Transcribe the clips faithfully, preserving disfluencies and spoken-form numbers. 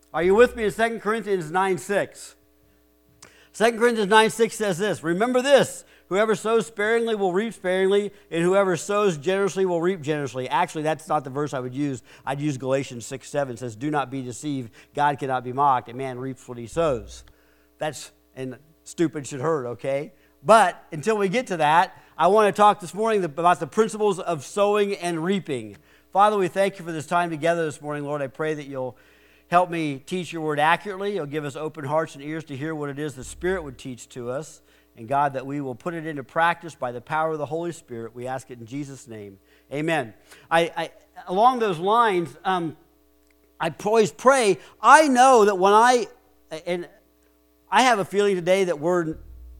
Are you with me in Second Corinthians nine six? Second Corinthians nine six says this, remember this, whoever sows sparingly will reap sparingly, and whoever sows generously will reap generously. Actually, that's not the verse I would use. I'd use Galatians six seven. It says, do not be deceived. God cannot be mocked. A man reaps what he sows. That's, and stupid should hurt, okay? But until we get to that, I want to talk this morning about the principles of sowing and reaping. Father, we thank you for this time together this morning, Lord. I pray that you'll help me teach your word accurately. You'll give us open hearts and ears to hear what it is the Spirit would teach to us. And God, that we will put it into practice by the power of the Holy Spirit. We ask it in Jesus' name. Amen. I, I along those lines, um, I always pray. I know that when I, and I have a feeling today that we're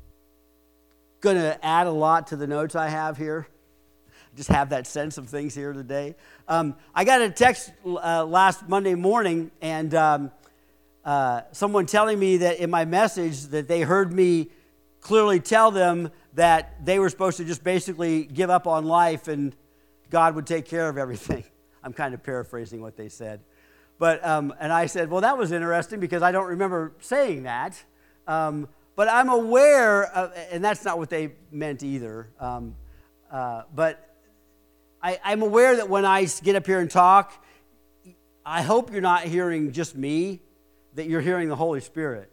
going to add a lot to the notes I have here. Just have that sense of things here today. Um, I got a text uh, last Monday morning, and um, uh, someone telling me that in my message that they heard me clearly tell them that they were supposed to just basically give up on life and God would take care of everything. I'm kind of paraphrasing what they said. But um, and I said, well, that was interesting because I don't remember saying that. Um, but I'm aware, of, and that's not what they meant either. Um, uh, but I, I'm aware that when I get up here and talk, I hope you're not hearing just me, that you're hearing the Holy Spirit.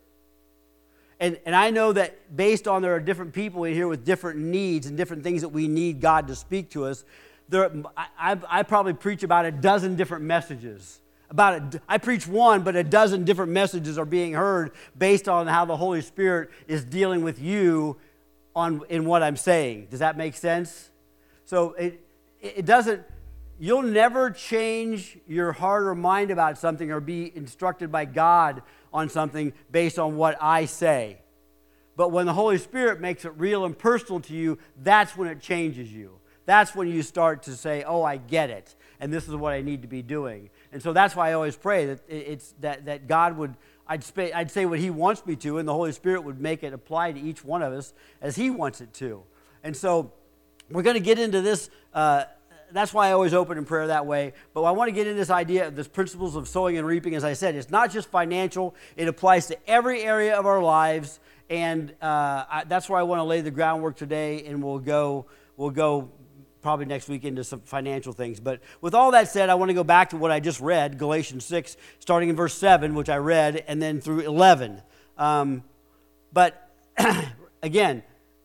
And, and I know that based on there are different people in here with different needs and different things that we need God to speak to us, there, I, I, I probably preach about a dozen different messages. About a, I preach one, but a dozen different messages are being heard based on how the Holy Spirit is dealing with you on in what I'm saying. Does that make sense? So it it doesn't. You'll never change your heart or mind about something or be instructed by God on something based on what I say. But when the Holy Spirit makes it real and personal to you, that's when it changes you. That's when you start to say, oh, I get it, and this is what I need to be doing. And so that's why I always pray that it's that, that God would, I'd, sp- I'd say what he wants me to, and the Holy Spirit would make it apply to each one of us as he wants it to. And so we're going to get into this. Uh, that's why I always open in prayer that way. But I want to get into this idea of this principles of sowing and reaping. As I said, it's not just financial. It applies to every area of our lives. And uh, I, that's where I want to lay the groundwork today, and we'll go, we'll go probably next week into some financial things. But with all that said, I want to go back to what I just read, Galatians six, starting in verse seven, which I read, and then through eleven. Um, but again,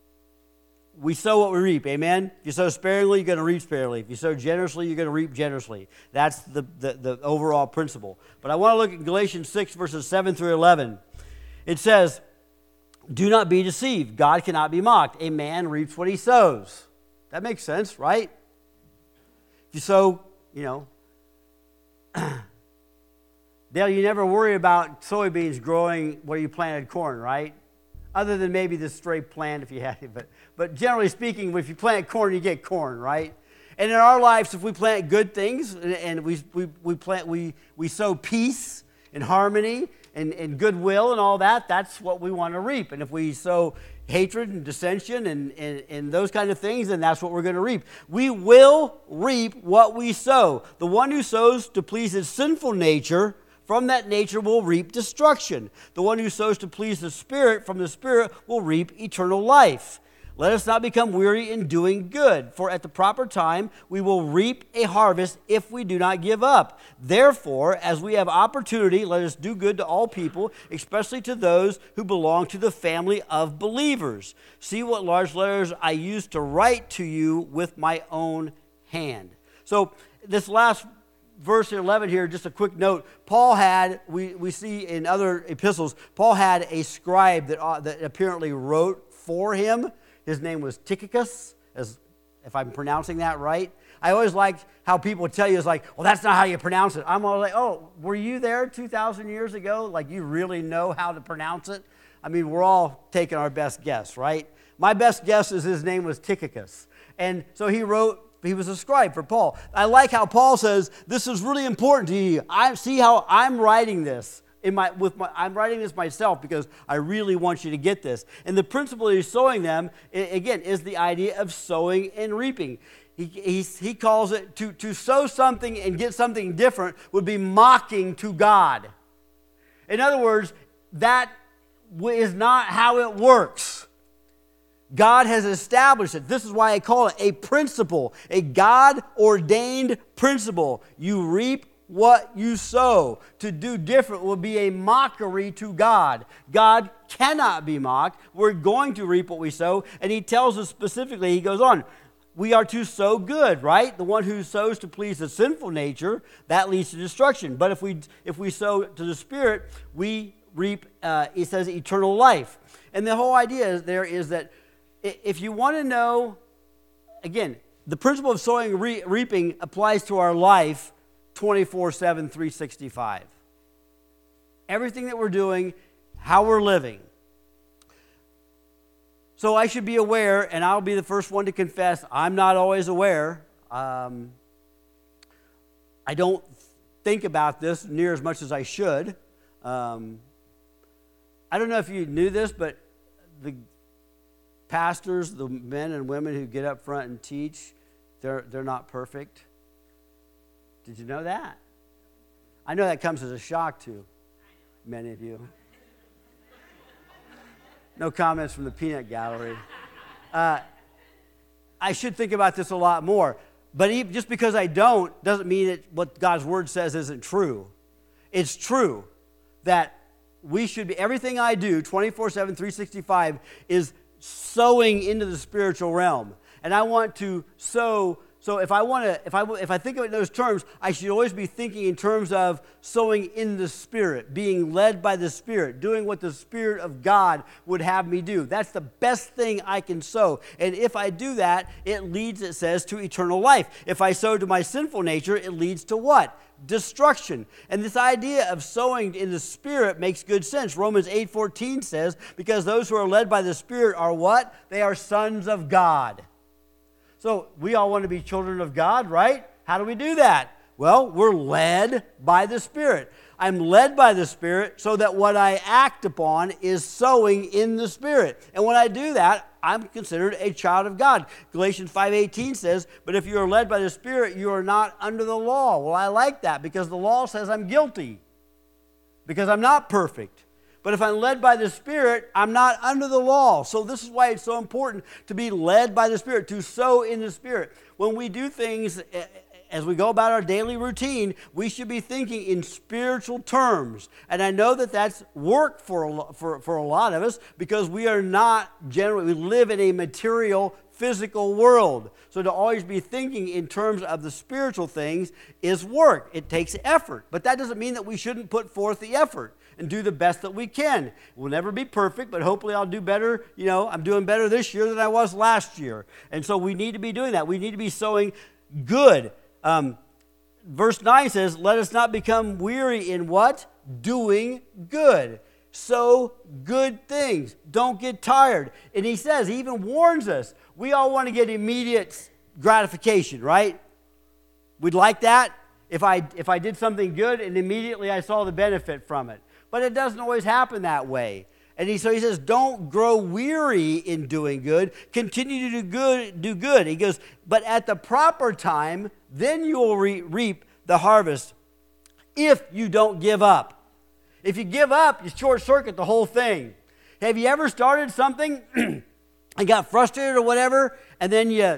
we sow what we reap, amen? If you sow sparingly, you're going to reap sparingly. If you sow generously, you're going to reap generously. That's the, the, the overall principle. But I want to look at Galatians six, verses seven through eleven. It says, do not be deceived. God cannot be mocked. A man reaps what he sows. That makes sense, right? If you sow, you know, Dale, you never worry about soybeans growing where you planted corn, right? Other than maybe the stray plant if you had it. But, but generally speaking, if you plant corn, you get corn, right? And in our lives, if we plant good things and, and we, we, we, plant, we, we sow peace and harmony and, and goodwill and all that, that's what we want to reap. And if we sow hatred and dissension and, and, and those kind of things, then that's what we're going to reap. We will reap what we sow. The one who sows to please his sinful nature, from that nature will reap destruction. The one who sows to please the Spirit, from the Spirit will reap eternal life. Let us not become weary in doing good, for at the proper time we will reap a harvest if we do not give up. Therefore, as we have opportunity, let us do good to all people, especially to those who belong to the family of believers. See what large letters I used to write to you with my own hand. So this last verse eleven here, just a quick note. Paul had, we, we see in other epistles, Paul had a scribe that, uh, that apparently wrote for him. His name was Tychicus, as if I'm pronouncing that right. I always like how people tell you, it's like, well, that's not how you pronounce it. I'm always like, oh, were you there two thousand years ago? Like, you really know how to pronounce it? I mean, we're all taking our best guess, right? My best guess is his name was Tychicus. And so he wrote, he was a scribe for Paul. I like how Paul says, this is really important to you. I see how I'm writing this. In my, with my, I'm writing this myself because I really want you to get this. And the principle he's sowing them, again, is the idea of sowing and reaping. He, he, he calls it, to, to sow something and get something different would be mocking to God. In other words, that is not how it works. God has established it. This is why I call it a principle, a God-ordained principle. You reap what you sow. To do different will be a mockery to God. God cannot be mocked. We're going to reap what we sow. And he tells us specifically, he goes on, we are to sow good, right? The one who sows to please the sinful nature, that leads to destruction. But if we if we sow to the Spirit, we reap, uh, it says, eternal life. And the whole idea is there is that if you want to know, again, the principle of sowing and re- reaping applies to our life twenty-four seven, three sixty-five. Everything that we're doing, how we're living. So I should be aware, and I'll be the first one to confess, I'm not always aware. Um, I don't think about this near as much as I should. Um, I don't know if you knew this, but the pastors, the men and women who get up front and teach, they're, they're not perfect. Did you know that? I know that comes as a shock to many of you. No comments from the peanut gallery. Uh, I should think about this a lot more. But even, just because I don't doesn't mean that what God's Word says isn't true. It's true that we should be, everything I do, twenty-four seven, three sixty-five, is sowing into the spiritual realm. And I want to sow. So if I want to, if I if I think of it in those terms, I should always be thinking in terms of sowing in the Spirit, being led by the Spirit, doing what the Spirit of God would have me do. That's the best thing I can sow. And if I do that, it leads, it says, to eternal life. If I sow to my sinful nature, it leads to what? Destruction. And this idea of sowing in the Spirit makes good sense. Romans eight fourteen says, because those who are led by the Spirit are what? They are sons of God. So we all want to be children of God, right? How do we do that? Well, we're led by the Spirit. I'm led by the Spirit so that what I act upon is sowing in the Spirit. And when I do that, I'm considered a child of God. Galatians five eighteen says, but if you are led by the Spirit, you are not under the law. Well, I like that because the law says I'm guilty because I'm not perfect. But if I'm led by the Spirit, I'm not under the law. So this is why it's so important to be led by the Spirit, to sow in the Spirit. When we do things, as we go about our daily routine, we should be thinking in spiritual terms. And I know that that's work for a, for, for a lot of us because we are not generally, we live in a material, physical world. So to always be thinking in terms of the spiritual things is work. It takes effort. But that doesn't mean that we shouldn't put forth the effort and do the best that we can. We'll never be perfect, but hopefully I'll do better. You know, I'm doing better this year than I was last year. And so we need to be doing that. We need to be sowing good. Um, verse nine says, let us not become weary in what? Doing good. Sow good things. Don't get tired. And he says, he even warns us, we all want to get immediate gratification, right? We'd like that if I if I did something good and immediately I saw the benefit from it. But it doesn't always happen that way. And he, so he says, don't grow weary in doing good. Continue to do good. Do good. He goes, but at the proper time, then you will re- reap the harvest if you don't give up. If you give up, you short-circuit the whole thing. Have you ever started something and got frustrated or whatever, and then you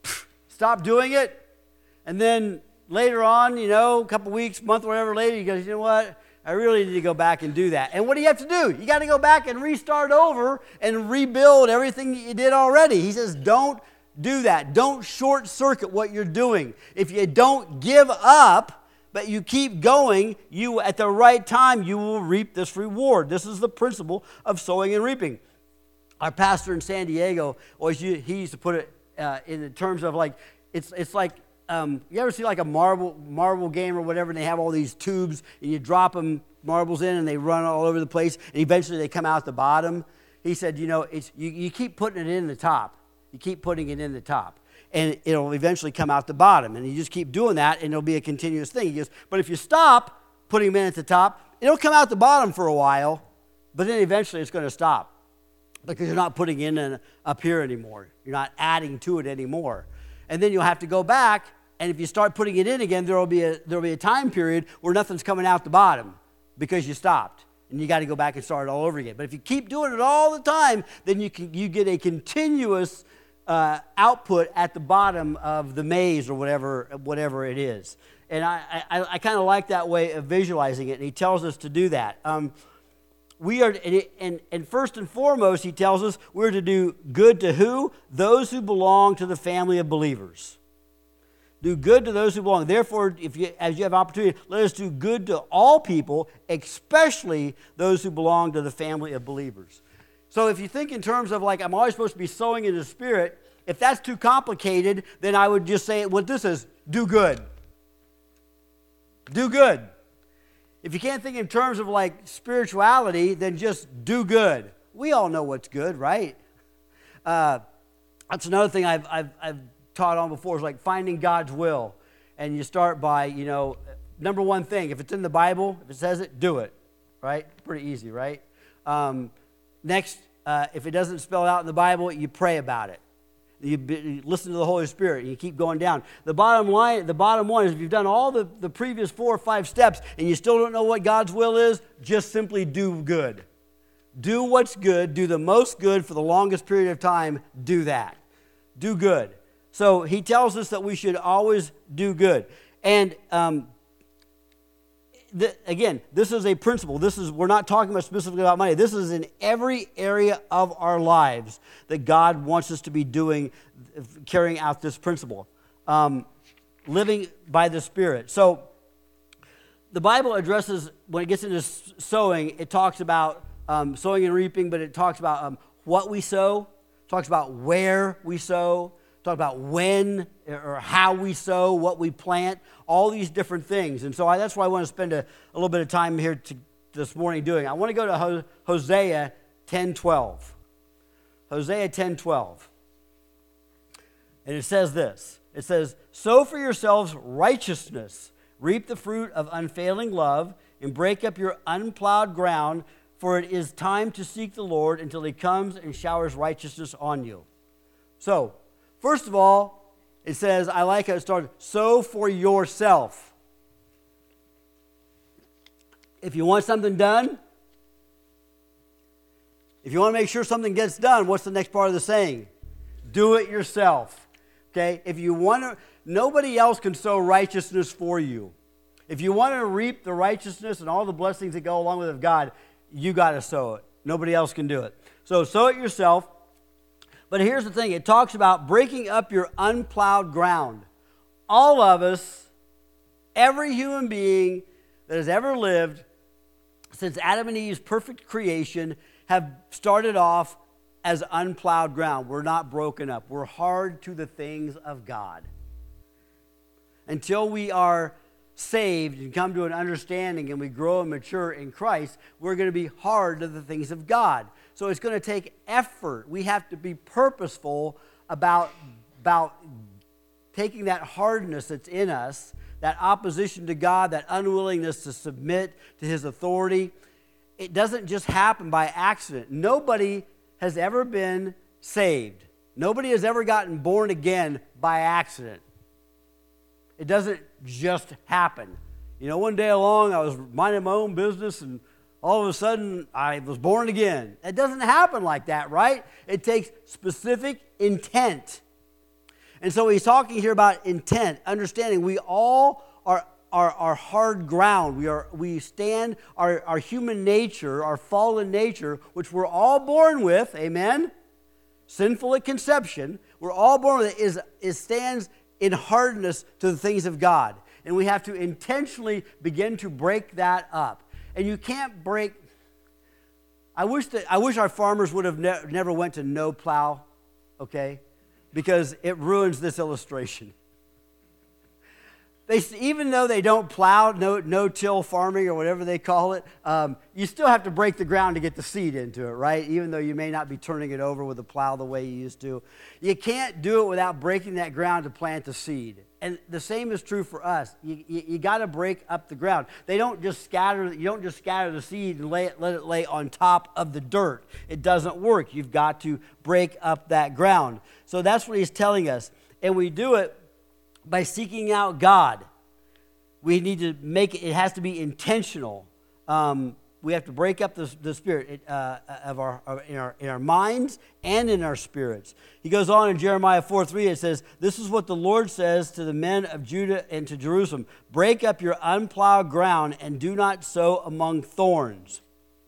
stop doing it? And then later on, you know, a couple weeks, month, whatever later, you go, you know what? I really need to go back and do that. And what do you have to do? You got to go back and restart over and rebuild everything you did already. He says, don't do that. Don't short circuit what you're doing. If you don't give up, but you keep going, you at the right time, you will reap this reward. This is the principle of sowing and reaping. Our pastor in San Diego, always he used to put it uh, in the terms of like, it's it's like, Um, you ever see like a marble marble game or whatever, and they have all these tubes, and you drop them marbles in, and they run all over the place, and eventually they come out the bottom? He said, you know, it's you, you keep putting it in the top. You keep putting it in the top, and it'll eventually come out the bottom, and you just keep doing that, and it'll be a continuous thing. He goes, but if you stop putting them in at the top, it'll come out the bottom for a while, but then eventually it's going to stop because you're not putting it in up here anymore. You're not adding to it anymore. And then you'll have to go back, and if you start putting it in again, there will be a there will be a time period where nothing's coming out the bottom because you stopped. and you got to go back and start it all over again. But if you keep doing it all the time, then you can you get a continuous uh, output at the bottom of the maze or whatever whatever it is. And I I, I kind of like that way of visualizing it. And he tells us to do that. Um, we are and, and and first and foremost, he tells us we're to do good to who? Those who belong to the family of believers. Do good to those who belong. Therefore, if you, as you have opportunity, let us do good to all people, especially those who belong to the family of believers. So if you think in terms of like, I'm always supposed to be sowing in the Spirit, if that's too complicated, then I would just say what this is, do good. Do good. If you can't think in terms of like spirituality, then just do good. We all know what's good, right? Uh, that's another thing I've, I've, I've taught on before, is like finding God's will. And you start by, you know, number one thing, if it's in the Bible, if it says it, do it, right? Pretty easy, right? Um, next, uh, if it doesn't spell it out in the Bible, you pray about it. You, be, you listen to the Holy Spirit, and you keep going down. The bottom line, the bottom one is if you've done all the, the previous four or five steps and you still don't know what God's will is, just simply do good. Do what's good, do the most good for the longest period of time, do that. Do good. So he tells us that we should always do good. And um, th- again, this is a principle. This is we're not talking about specifically about money. This is in every area of our lives that God wants us to be doing, carrying out this principle. Um, living by the Spirit. So the Bible addresses, when it gets into sowing, it talks about um, sowing and reaping, but it talks about um, what we sow, talks about where we sow, talk about when or how we sow, what we plant, all these different things. And so I, that's why I want to spend a, a little bit of time here to, this morning doing. I want to go to Ho, Hosea ten twelve. Hosea ten twelve. And it says this. It says, sow for yourselves righteousness, reap the fruit of unfailing love, and break up your unplowed ground, for it is time to seek the Lord until he comes and showers righteousness on you. So, first of all, it says, I like how it started, sow for yourself. If you want something done, if you want to make sure something gets done, what's the next part of the saying? Do it yourself. Okay? If you want to, nobody else can sow righteousness for you. If you want to reap the righteousness and all the blessings that go along with it of God, you got to sow it. Nobody else can do it. So sow it yourself. But here's the thing. It talks about breaking up your unplowed ground. All of us, every human being that has ever lived since Adam and Eve's perfect creation have started off as unplowed ground. We're not broken up. We're hard to the things of God. Until we are saved and come to an understanding and we grow and mature in Christ, we're going to be hard to the things of God. So it's going to take effort. We have to be purposeful about, about taking that hardness that's in us, that opposition to God, that unwillingness to submit to his authority. It doesn't just happen by accident. Nobody has ever been saved. Nobody has ever gotten born again by accident. It doesn't just happen. You know, one day along, I was minding my own business, and all of a sudden, I was born again. It doesn't happen like that, right? It takes specific intent. And so he's talking here about intent, understanding we all are, are, are hard ground. We, are, we stand, our, our human nature, our fallen nature, which we're all born with, amen? Sinful at conception, we're all born with it, is, is stands in hardness to the things of God. And we have to intentionally begin to break that up. And you can't break, I wish that I wish our farmers would have ne- never went to no plow, okay? Because it ruins this illustration. They, even though they don't plow, no, no-till farming or whatever they call it, um, you still have to break the ground to get the seed into it, right? Even though you may not be turning it over with a plow the way you used to. You can't do it without breaking that ground to plant the seed. And the same is true for us. You, you, you got to break up the ground. They don't just scatter. You don't just scatter the seed and lay it, let it lay on top of the dirt. It doesn't work. You've got to break up that ground. So that's what he's telling us. And we do it by seeking out God. We need to make it, it has to be intentional. Um, we have to break up the, the spirit uh, of our, of, in our in our minds and in our spirits. He goes on in Jeremiah four three, it says, this is what the Lord says to the men of Judah and to Jerusalem. Break up your unplowed ground and do not sow among thorns.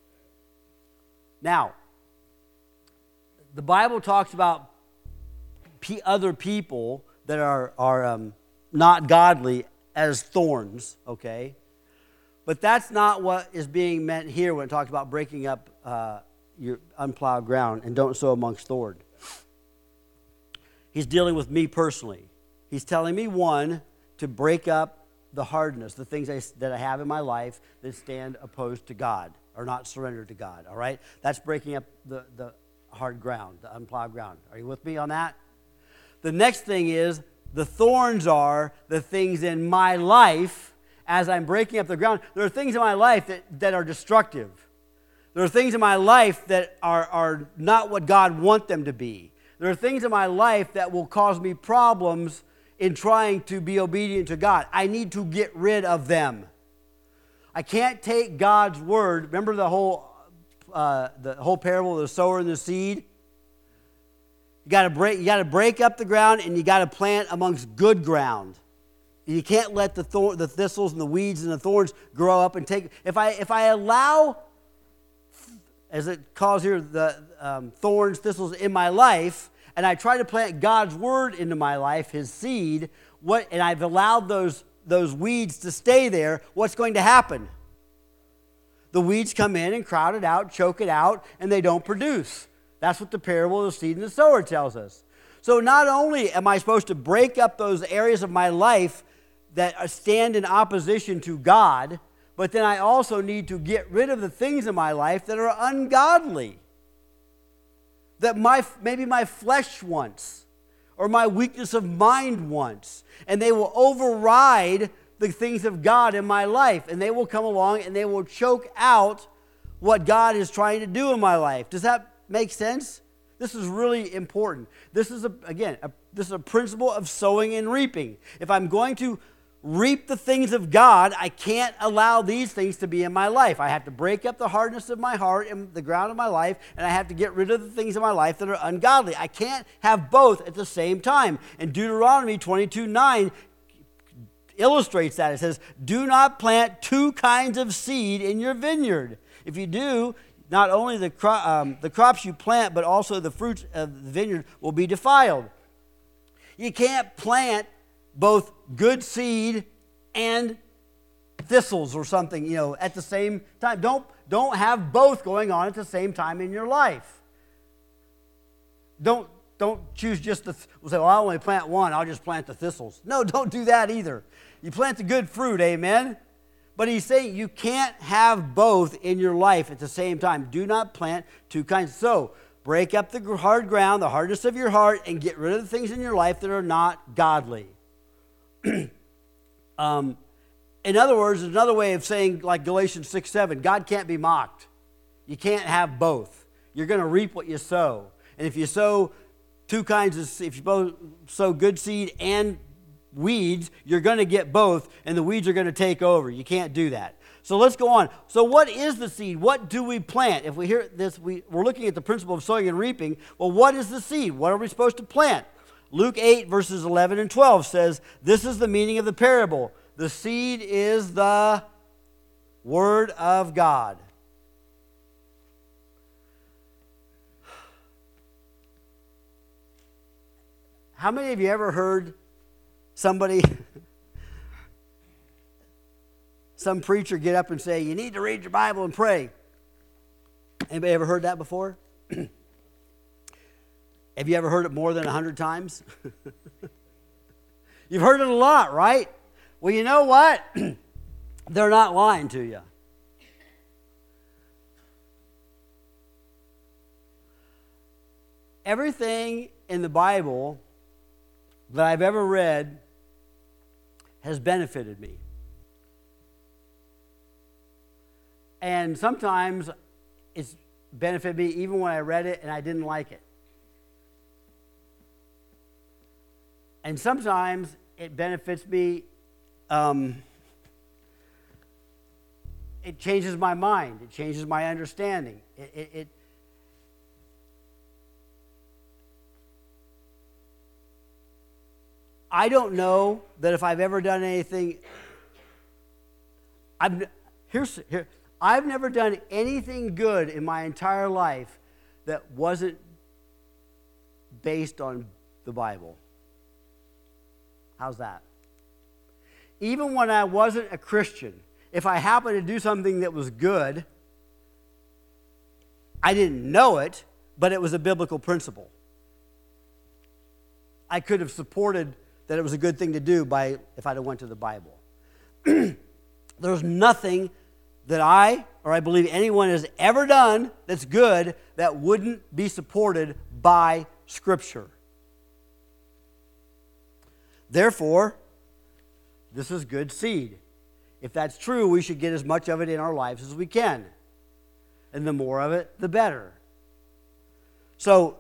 Now, the Bible talks about p- other people that are, are um, not godly as thorns, okay? But that's not what is being meant here when it talks about breaking up uh, your unplowed ground and don't sow amongst thorns. He's dealing with me personally. He's telling me, one, to break up the hardness, the things I, that I have in my life that stand opposed to God or not surrendered to God, all right? That's breaking up the, the hard ground, the unplowed ground. Are you with me on that? The next thing is the thorns are the things in my life as I'm breaking up the ground. There are things in my life that, that are destructive. There are things in my life that are, are not what God wants them to be. There are things in my life that will cause me problems in trying to be obedient to God. I need to get rid of them. I can't take God's word. Remember the whole uh, the whole parable of the sower and the seed? You got to break. You got to break up the ground, and you got to plant amongst good ground. And you can't let the thor- the thistles and the weeds and the thorns grow up and take. If I if I allow, as it calls here, the um, thorns, thistles in my life, and I try to plant God's word into my life, His seed, what, and I've allowed those those weeds to stay there, what's going to happen? The weeds come in and crowd it out, choke it out, and they don't produce. That's what the parable of the seed and the sower tells us. So not only am I supposed to break up those areas of my life that stand in opposition to God, but then I also need to get rid of the things in my life that are ungodly, that my maybe my flesh wants, or my weakness of mind wants, and they will override the things of God in my life, and they will come along and they will choke out what God is trying to do in my life. Does that make sense? This is really important. This is, a, again, a, this is a principle of sowing and reaping. If I'm going to reap the things of God, I can't allow these things to be in my life. I have to break up the hardness of my heart and the ground of my life, and I have to get rid of the things in my life that are ungodly. I can't have both at the same time. And Deuteronomy twenty-two nine illustrates that. It says, do not plant two kinds of seed in your vineyard. If you do, not only the, cro- um, the crops you plant, but also the fruits of the vineyard will be defiled. You can't plant both good seed and thistles or something, you know, at the same time. Don't, don't have both going on at the same time in your life. Don't, don't choose just the, we'll say, well, I'll only plant one, I'll just plant the thistles. No, don't do that either. You plant the good fruit, amen? But he's saying you can't have both in your life at the same time. Do not plant two kinds. So, break up the hard ground, the hardness of your heart, and get rid of the things in your life that are not godly. um, in other words, another way of saying, like Galatians six seven, God can't be mocked. You can't have both. You're going to reap what you sow. And if you sow two kinds of, if you both sow good seed and weeds, you're going to get both, and the weeds are going to take over. You can't do that. So let's go on. So what is the seed? What do we plant? If we hear this, we, we're looking at the principle of sowing and reaping. Well, what is the seed? What are we supposed to plant? Luke eight, verses eleven and twelve says, this is the meaning of the parable. The seed is the word of God. How many of you ever heard somebody, some preacher get up and say, you need to read your Bible and pray? Anybody ever heard that before? Have you ever heard it more than a hundred times? You've heard it a lot, right? Well, you know what? They're not lying to you. Everything in the Bible that I've ever read has benefited me. And sometimes it's benefited me even when I read it and I didn't like it. And sometimes it benefits me um, it changes my mind. It changes my understanding. It, it, it I don't know that if I've ever done anything. I've here's here. I've never done anything good in my entire life that wasn't based on the Bible. How's that? Even when I wasn't a Christian, if I happened to do something that was good, I didn't know it, but it was a biblical principle. I could have supported that it was a good thing to do by if I'd have went to the Bible. There's nothing that I, or I believe anyone has ever done that's good that wouldn't be supported by Scripture. Therefore, this is good seed. If that's true, we should get as much of it in our lives as we can. And the more of it, the better. So,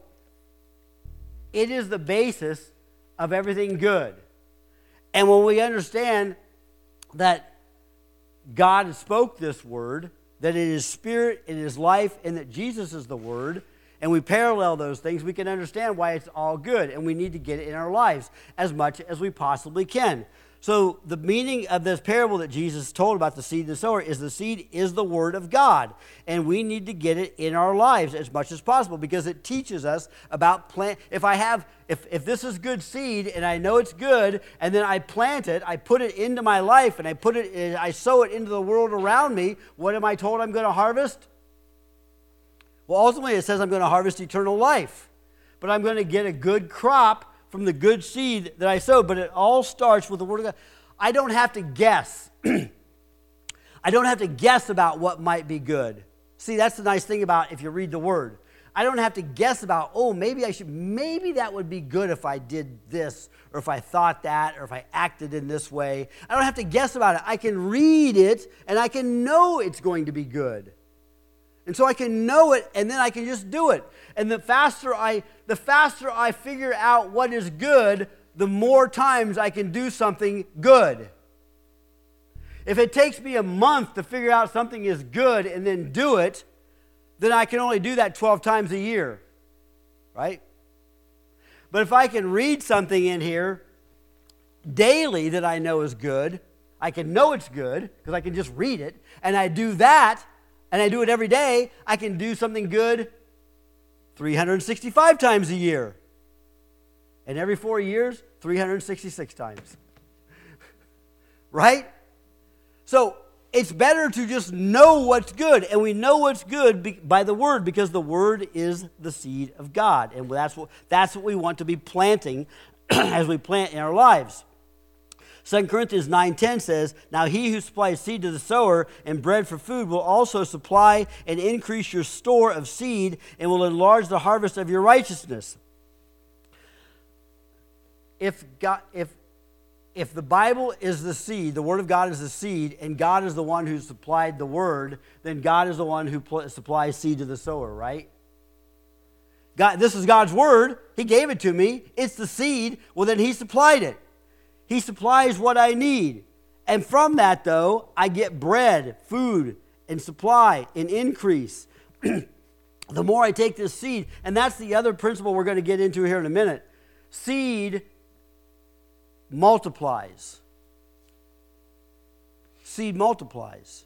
it is the basis of everything good. And when we understand that God spoke this word, that it is spirit, it is life, and that Jesus is the word, and we parallel those things, we can understand why it's all good, and we need to get it in our lives as much as we possibly can. So the meaning of this parable that Jesus told about the seed and the sower is the seed is the word of God, and we need to get it in our lives as much as possible because it teaches us about plant. If I have, if, if this is good seed and I know it's good, and then I plant it, I put it into my life, and I put it, I sow it into the world around me. What am I told I'm going to harvest? Well, ultimately it says I'm going to harvest eternal life, but I'm going to get a good crop from the good seed that I sowed, but it all starts with the Word of God. I don't have to guess. I don't have to guess about what might be good. See, that's the nice thing about if you read the Word. I don't have to guess about, oh, maybe I should, maybe that would be good if I did this, or if I thought that, or if I acted in this way. I don't have to guess about it. I can read it, and I can know it's going to be good. And so I can know it, and then I can just do it. And the faster I, the faster I figure out what is good, the more times I can do something good. If it takes me a month to figure out something is good and then do it, then I can only do that twelve times a year, right? But if I can read something in here daily that I know is good, I can know it's good because I can just read it, and I do that, and I do it every day, I can do something good three hundred sixty-five times a year. And every four years, three hundred sixty-six times. Right? So it's better to just know what's good. And we know what's good by the Word because the Word is the seed of God. And that's what, that's what we want to be planting as we plant in our lives. Second Corinthians nine ten says, "Now he who supplies seed to the sower and bread for food will also supply and increase your store of seed and will enlarge the harvest of your righteousness." If God, if, if the Bible is the seed, the Word of God is the seed, and God is the one who supplied the Word, then God is the one who pl- supplies seed to the sower, right? God, this is God's Word. He gave it to me. It's the seed. Well, then He supplied it. He supplies what I need. And from that, though, I get bread, food, and supply, and increase. The more I take this seed, and that's the other principle we're going to get into here in a minute. Seed multiplies. Seed multiplies.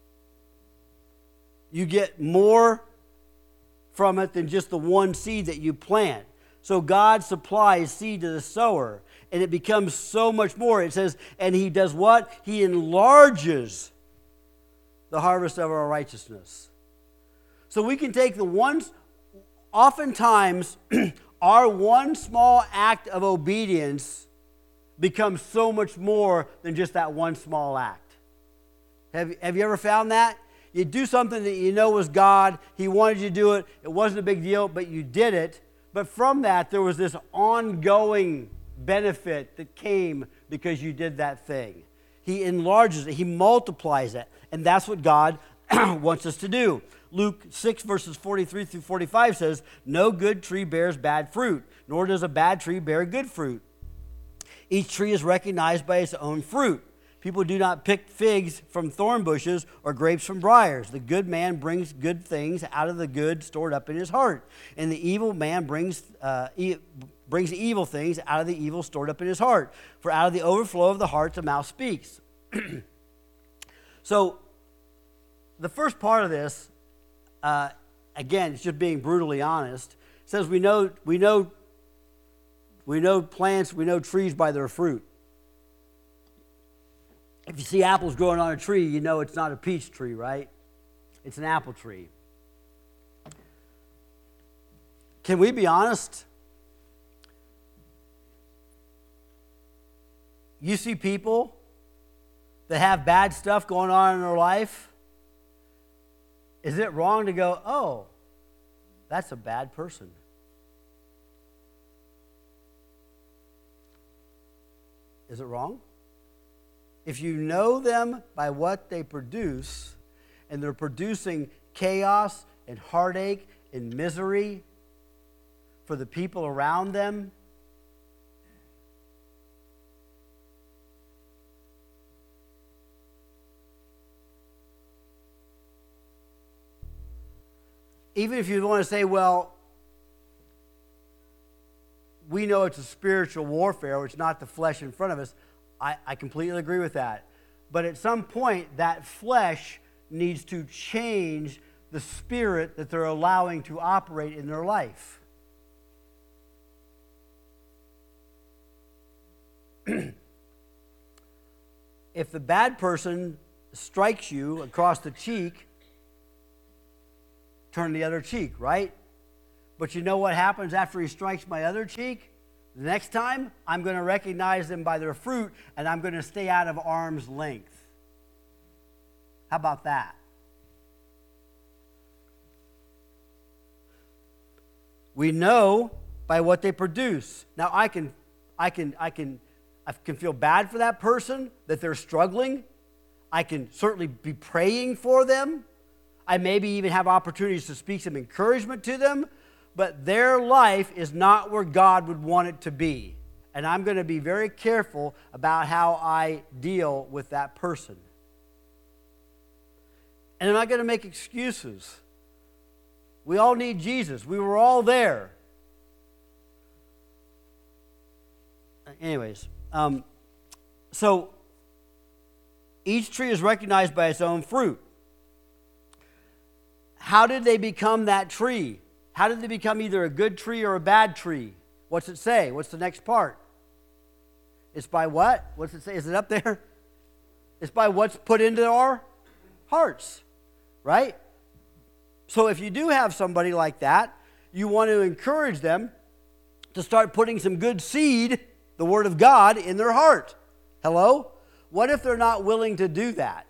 You get more from it than just the one seed that you plant. So God supplies seed to the sower, and it becomes so much more. It says, and He does what? He enlarges the harvest of our righteousness. So we can take the one, oftentimes, our one small act of obedience becomes so much more than just that one small act. Have, have you ever found that? You do something that you know was God. He wanted you to do it. It wasn't a big deal, but you did it. But from that, there was this ongoing benefit that came because you did that thing. He enlarges it. He multiplies it. And that's what God wants us to do. Luke six, verses forty-three through forty-five says, "No good tree bears bad fruit, nor does a bad tree bear good fruit. Each tree is recognized by its own fruit. People do not pick figs from thorn bushes or grapes from briars. The good man brings good things out of the good stored up in his heart, and the evil man brings uh, e- brings evil things out of the evil stored up in his heart. For out of the overflow of the heart the mouth speaks. So, the first part of this, uh, again, it's just being brutally honest. It says we know we know we know plants, we know trees by their fruit. If you see apples growing on a tree, you know it's not a peach tree, right? It's an apple tree. Can we be honest? You see people that have bad stuff going on in their life. Is it wrong to go, oh, that's a bad person? Is it wrong? If you know them by what they produce, and they're producing chaos and heartache and misery for the people around them, even if you want to say, well, we know it's a spiritual warfare, it's not the flesh in front of us, I, I completely agree with that. But at some point, that flesh needs to change the spirit that they're allowing to operate in their life. If the bad person strikes you across the cheek, turn the other cheek, right? But you know what happens after he strikes my other cheek? The next time, I'm going to recognize them by their fruit, and I'm going to stay out of arm's length. How about that? We know by what they produce. Now, I can, I can, I can, I can feel bad for that person that they're struggling. I can certainly be praying for them. I maybe even have opportunities to speak some encouragement to them, but their life is not where God would want it to be. And I'm going to be very careful about how I deal with that person. And I'm not going to make excuses. We all need Jesus. We were all there. Anyways, um, so each tree is recognized by its own fruit. How did they become that tree? How did they become either a good tree or a bad tree? What's it say? What's the next part? It's by what? What's it say? Is it up there? It's by what's put into our hearts, right? So if you do have somebody like that, you want to encourage them to start putting some good seed, the Word of God, in their heart. Hello? What if they're not willing to do that?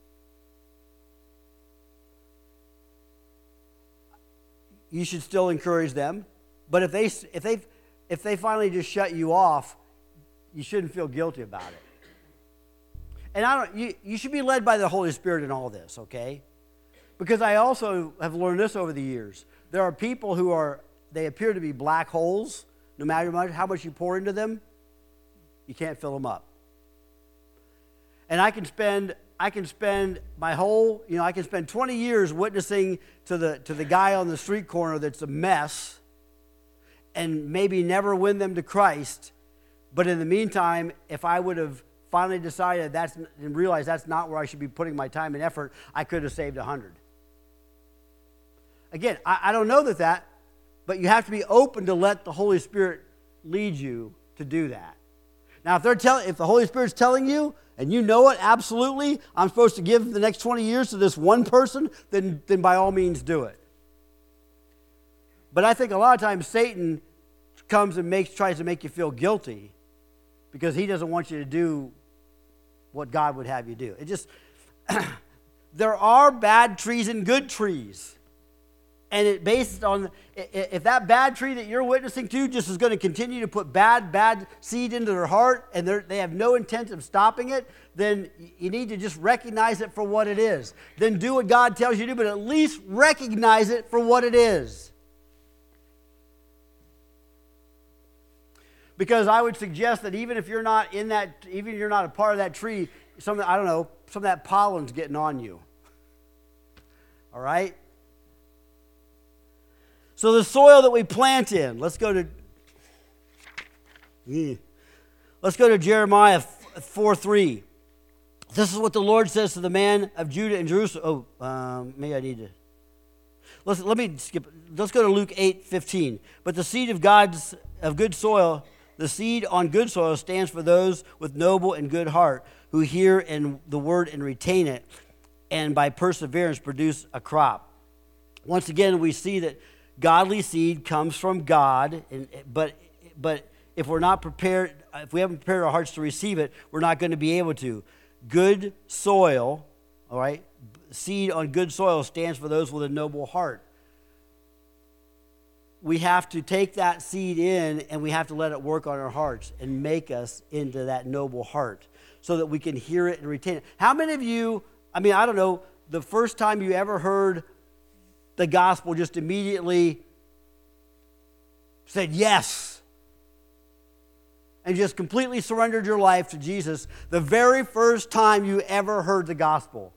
You should still encourage them. But if they if they if they finally just shut you off, you shouldn't feel guilty about it. And I don't you, you should be led by the Holy Spirit in all this, okay? Because I also have learned this over the years. There are people who are they appear to be black holes. No matter how much you pour into them, you can't fill them up. And I can spend I can spend my whole, you know, I can spend twenty years witnessing to the to the guy on the street corner that's a mess and maybe never win them to Christ. But in the meantime, if I would have finally decided that's and realized that's not where I should be putting my time and effort, I could have saved a hundred. Again, I, I don't know that that, but you have to be open to let the Holy Spirit lead you to do that. Now, if they're telling, if the Holy Spirit's telling you, and you know it absolutely, I'm supposed to give the next twenty years to this one person, then, then by all means do it. But I think a lot of times Satan comes and makes tries to make you feel guilty because he doesn't want you to do what God would have you do. It just there are bad trees and good trees. And it based on, if that bad tree that you're witnessing to just is going to continue to put bad, bad seed into their heart and they have no intent of stopping it, then you need to just recognize it for what it is. Then do what God tells you to do, but at least recognize it for what it is. Because I would suggest that even if you're not in that, even if you're not a part of that tree, some, I don't know, some of that pollen's getting on you. All right? So the soil that we plant in, let's go to, let's go to Jeremiah four three. This is what the Lord says to the man of Judah and Jerusalem. Oh, um, maybe I need to. Let's, let me skip. Let's go to Luke eight fifteen. But the seed of God's of good soil, the seed on good soil stands for those with noble and good heart who hear and the word and retain it, and by perseverance produce a crop. Once again, we see that godly seed comes from God, and, but but if we're not prepared, if we haven't prepared our hearts to receive it, we're not going to be able to. Good soil, all right, seed on good soil stands for those with a noble heart. We have to take that seed in and we have to let it work on our hearts and make us into that noble heart so that we can hear it and retain it. How many of you, I mean, I don't know, the first time you ever heard the gospel just immediately said yes and just completely surrendered your life to Jesus the very first time you ever heard the gospel?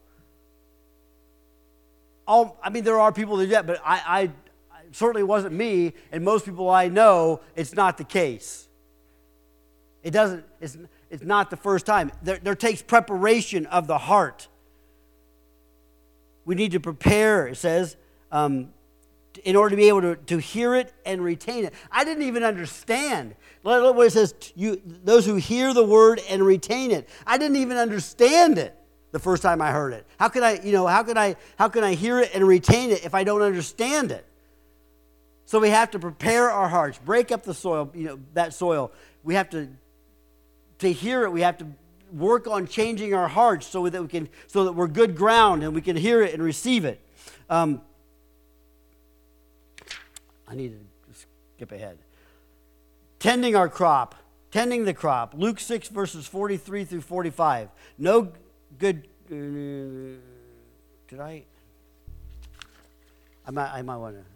All, I mean, there are people that do that, but I, I, I certainly wasn't me, and most people I know, it's not the case. It doesn't, it's, it's not the first time. There, there takes preparation of the heart. We need to prepare, it says, um, in order to be able to, to hear it and retain it. I didn't even understand. Look what it says, you, those who hear the word and retain it. I didn't even understand it the first time I heard it. How could I, you know, how could I, how can I hear it and retain it if I don't understand it? So we have to prepare our hearts, break up the soil, you know, that soil. We have to, to hear it, we have to work on changing our hearts so that we can, so that we're good ground and we can hear it and receive it. Um, I need to skip ahead. Tending our crop, tending the crop. Luke six, verses forty-three through forty-five. No good, uh, did I? I might, I might want to.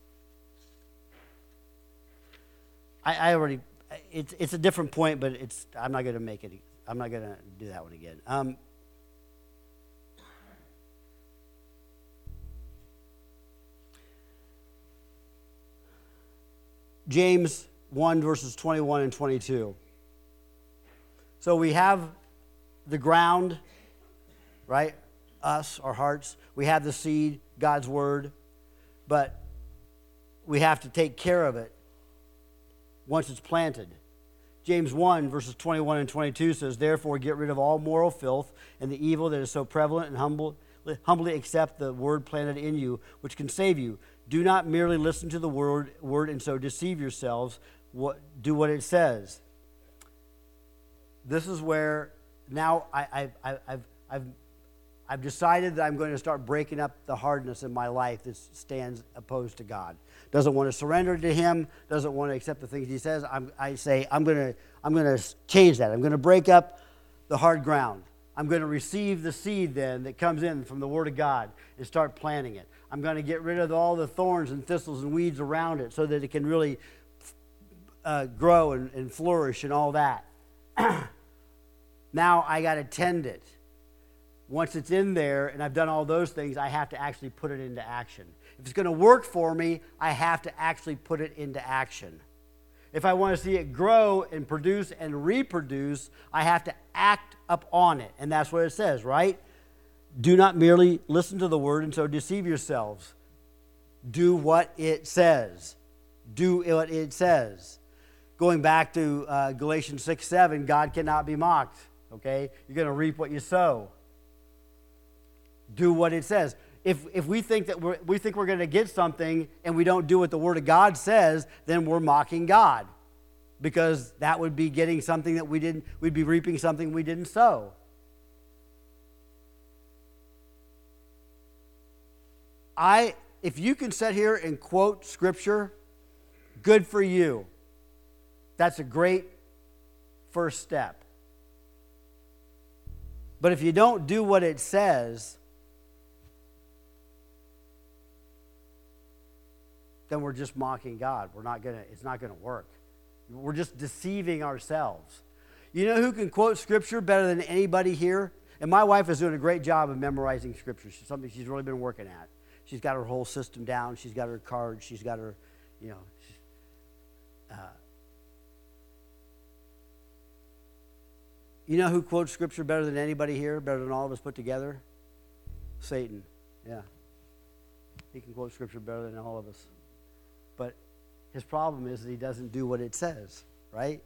I, I already, it's, it's a different point, but it's, I'm not going to make it, I'm not going to do that one again. Um, James one, verses twenty-one and twenty-two. So we have the ground, right? Us, our hearts. We have the seed, God's word. But we have to take care of it once it's planted. James one, verses twenty-one and twenty-two says, therefore get rid of all moral filth and the evil that is so prevalent, and humble, humbly accept the word planted in you, which can save you. Do not merely listen to the word, word and so deceive yourselves. What, do what it says. This is where now I, I, I, I've, I've, I've decided that I'm going to start breaking up the hardness in my life that stands opposed to God. Doesn't want to surrender to Him, doesn't want to accept the things He says. I'm, I say, I'm going to, I'm going to change that. I'm going to break up the hard ground. I'm going to receive the seed then that comes in from the Word of God and start planting it. I'm going to get rid of all the thorns and thistles and weeds around it so that it can really uh, grow and, and flourish and all that. Now I got to tend it. Once it's in there and I've done all those things, I have to actually put it into action. If it's going to work for me, I have to actually put it into action. If I want to see it grow and produce and reproduce, I have to act up on it. And that's what it says, right? Do not merely listen to the word and so deceive yourselves. Do what it says. Do what it says. Going back to uh, Galatians six seven, God cannot be mocked. Okay? You're going to reap what you sow. Do what it says. If if we think that we're, we think we're going to get something and we don't do what the Word of God says, then we're mocking God, because that would be getting something that we didn't. We'd be reaping something we didn't sow. I if you can sit here and quote Scripture, good for you. That's a great first step. But if you don't do what it says, then we're just mocking God. We're not gonna, it's not gonna work. We're just deceiving ourselves. You know who can quote Scripture better than anybody here? And my wife is doing a great job of memorizing Scripture. It's something she's really been working at. She's got her whole system down. She's got her cards. She's got her, you know. Uh, you know who quotes Scripture better than anybody here, better than all of us put together? Satan. Yeah. He can quote Scripture better than all of us. But his problem is that he doesn't do what it says, right?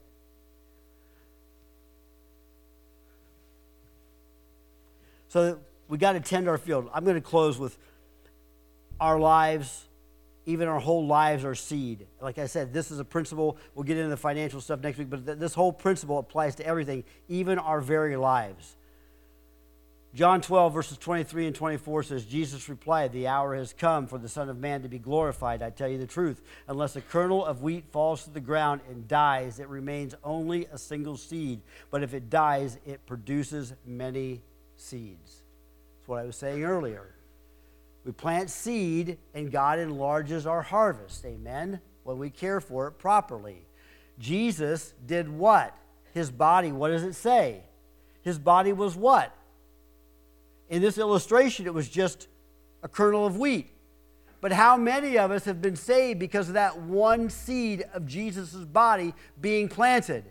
So we got to tend our field. I'm going to close with our lives, even our whole lives are seed. Like I said, this is a principle. We'll get into the financial stuff next week, but th- this whole principle applies to everything, even our very lives. John twelve, verses twenty-three and twenty-four says, Jesus replied, the hour has come for the Son of Man to be glorified. I tell you the truth, unless a kernel of wheat falls to the ground and dies, it remains only a single seed. But if it dies, it produces many seeds. That's what I was saying earlier. We plant seed and God enlarges our harvest, amen, when we care for it properly. Jesus did what? His body, what does it say? His body was what? In this illustration, it was just a kernel of wheat. But how many of us have been saved because of that one seed of Jesus' body being planted?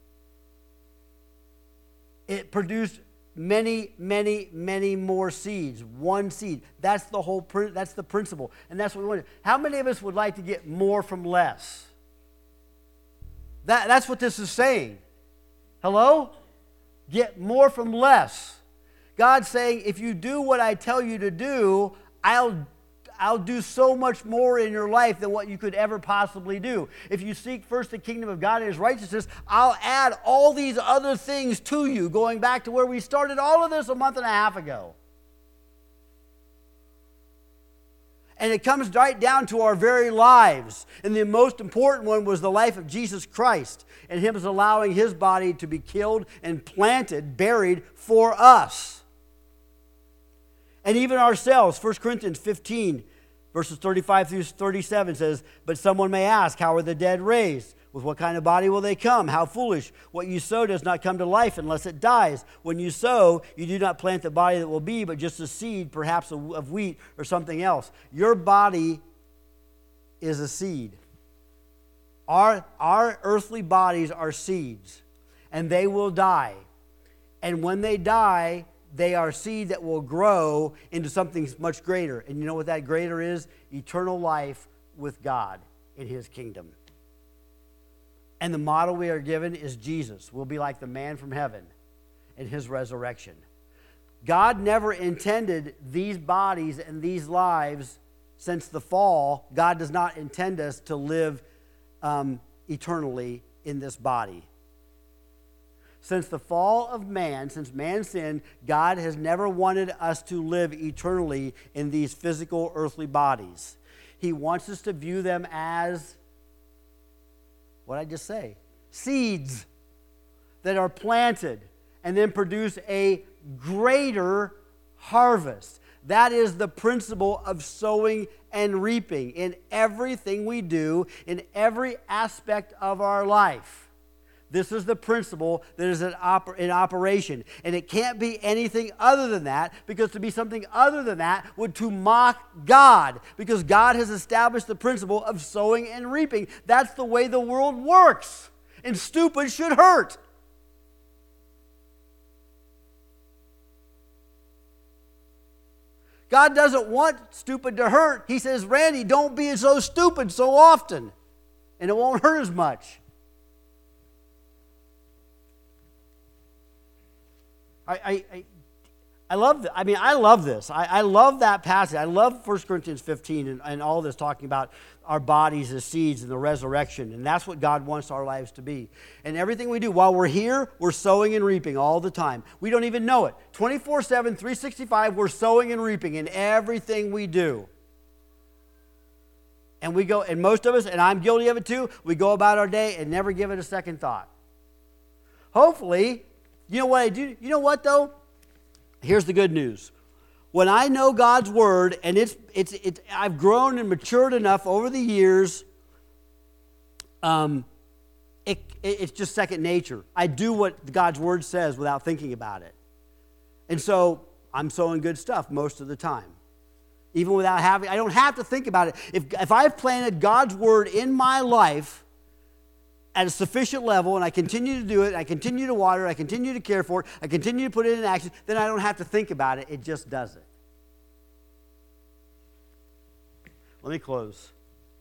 It produced many, many, many more seeds. One seed. That's the whole. That's the principle, and that's what we want. How many of us would like to get more from less? That, that's what this is saying. Hello? Get more from less. God's saying, if you do what I tell you to do, I'll I'll do so much more in your life than what you could ever possibly do. If you seek first the kingdom of God and His righteousness, I'll add all these other things to you, going back to where we started all of this a month and a half ago. And it comes right down to our very lives. And the most important one was the life of Jesus Christ and Him allowing His body to be killed and planted, buried for us. And even ourselves, First Corinthians fifteen, verses thirty-five through thirty-seven says, but someone may ask, how are the dead raised? With what kind of body will they come? How foolish. What you sow does not come to life unless it dies. When you sow, you do not plant the body that will be, but just a seed, perhaps of wheat or something else. Your body is a seed. Our, our earthly bodies are seeds, and they will die. And when they die, they are seed that will grow into something much greater. And you know what that greater is? Eternal life with God in His kingdom. And the model we are given is Jesus. We'll be like the man from heaven in His resurrection. God never intended these bodies and these lives since the fall. God does not intend us to live um, eternally in this body. Since the fall of man, since man sinned, God has never wanted us to live eternally in these physical earthly bodies. He wants us to view them as, what did I just say? Seeds that are planted and then produce a greater harvest. That is the principle of sowing and reaping in everything we do, in every aspect of our life. This is the principle that is in, oper- in operation. And it can't be anything other than that, because to be something other than that would to mock God, because God has established the principle of sowing and reaping. That's the way the world works. And stupid should hurt. God doesn't want stupid to hurt. He says, Randy, don't be so stupid so often, and it won't hurt as much. I, I, I love I mean, I love this. I, I love that passage. I love First Corinthians fifteen and, and all this talking about our bodies as seeds and the resurrection. And that's what God wants our lives to be. And everything we do, while we're here, we're sowing and reaping all the time. We don't even know it. twenty-four seven, three sixty-five, we're sowing and reaping in everything we do. And we go, and most of us, and I'm guilty of it too, we go about our day and never give it a second thought. Hopefully, you know what I do? You know what, though? Here's the good news. When I know God's Word, and it's it's it's I've grown and matured enough over the years, um, it, it, it's just second nature. I do what God's word says without thinking about it. And so I'm sowing good stuff most of the time. Even without having, I don't have to think about it. If, if I've planted God's word in my life at a sufficient level, and I continue to do it, I continue to water it, I continue to care for it, I continue to put it in action, then I don't have to think about it. It just does it. Let me close.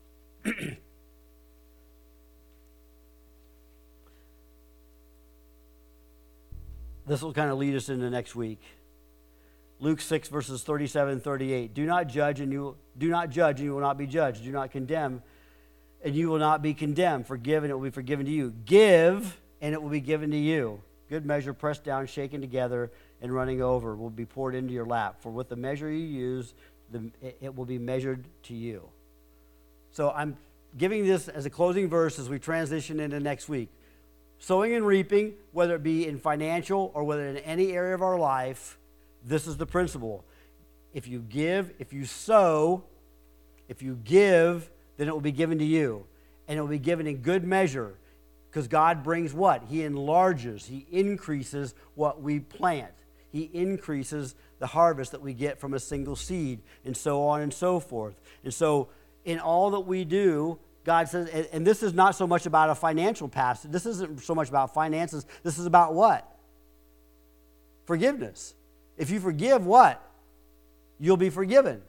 This will kind of lead us into next week. Luke six, verses thirty-seven and thirty-eight. Do not judge, and you do not judge, and you will not be judged. Do not condemn, and you will not be condemned. Forgive, and it will be forgiven to you. Give, and it will be given to you. Good measure, pressed down, shaken together, and running over will be poured into your lap. For with the measure you use, the, it will be measured to you. So I'm giving this as a closing verse as we transition into next week. Sowing and reaping, whether it be in financial or whether in any area of our life, this is the principle. If you give, if you sow, if you give, then it will be given to you. And it will be given in good measure. Because God brings what? He enlarges, He increases what we plant. He increases the harvest that we get from a single seed, and so on and so forth. And so in all that we do, God says, and, and this is not so much about a financial passage. This isn't so much about finances. This is about what? Forgiveness. If you forgive what? You'll be forgiven.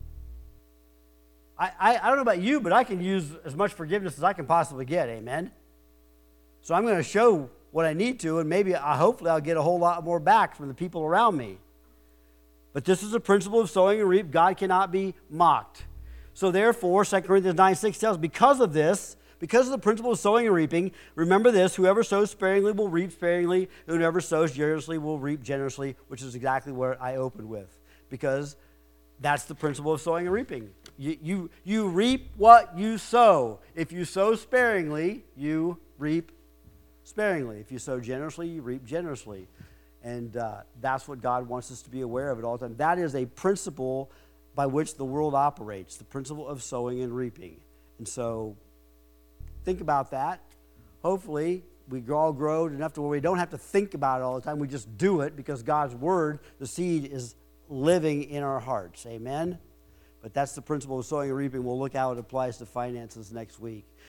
I, I, I don't know about you, but I can use as much forgiveness as I can possibly get, amen? So I'm going to show what I need to, and maybe, I, hopefully, I'll get a whole lot more back from the people around me. But this is a principle of sowing and reap. God cannot be mocked. So therefore, Second Corinthians nine six tells us, because of this, because of the principle of sowing and reaping, remember this: whoever sows sparingly will reap sparingly, and whoever sows generously will reap generously, which is exactly what I opened with. Because that's the principle of sowing and reaping. You, you, you reap what you sow. If you sow sparingly, you reap sparingly. If you sow generously, you reap generously. And uh, that's what God wants us to be aware of at all times. That is a principle by which the world operates, the principle of sowing and reaping. And so think about that. Hopefully, we all grow enough to where we don't have to think about it all the time. We just do it because God's word, the seed, is living in our hearts. Amen? But that's the principle of sowing and reaping. We'll look how it applies to finances next week.